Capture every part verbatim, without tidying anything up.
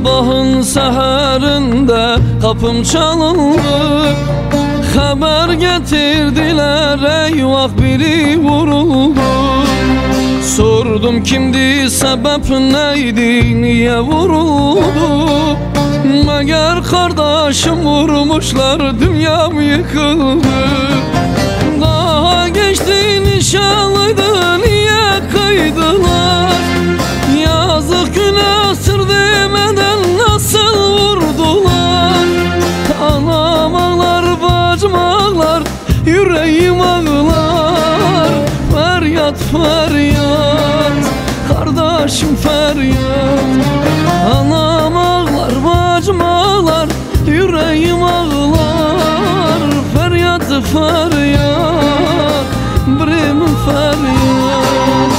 Sabahın seherinde kapım çalındı, haber getirdiler eyvah biri vuruldu. Sordum kimdi, sebep neydi, niye vuruldu? Meğer kardeşim vurmuşlar, dünyam yıkıldı. Daha geçti nişanlıydı, niye kıydılar? Yazık günah sır demeden nasıl vurdular? Anam ağlar, bacım ağlar, yüreğim ağlar. Feryat feryat, kardeşim feryat. Anam ağlar, bacım ağlar, yüreğim ağlar. Feryat feryat, birim feryat.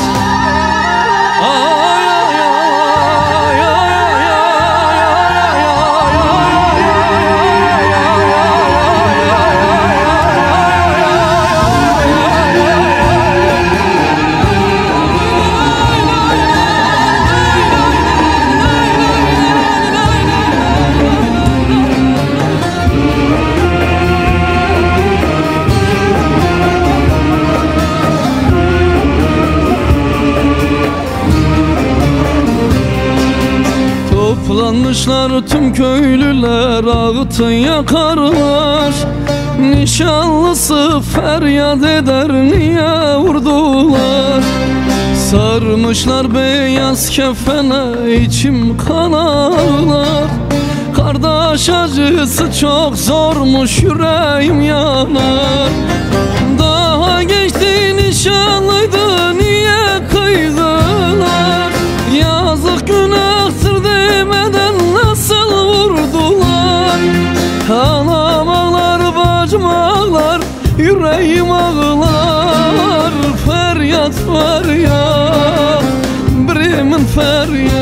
Ay ay ay ay Toplanmışlar tüm köylüler, ağıtı yakarlar. Nişanlısı feryat eder, niye vurdular? Sarmışlar beyaz kefene, içim kan ağlar. Kardeş acısı çok zormuş, yüreğim yanar. Daha geçti nişanlıydı, niye kıydılar? Yazık günah sır demeden nasıl vurdular? Anam ağlar, bacım ağlar, yüreğim ağlar. Feryat feryat, birimin feryat.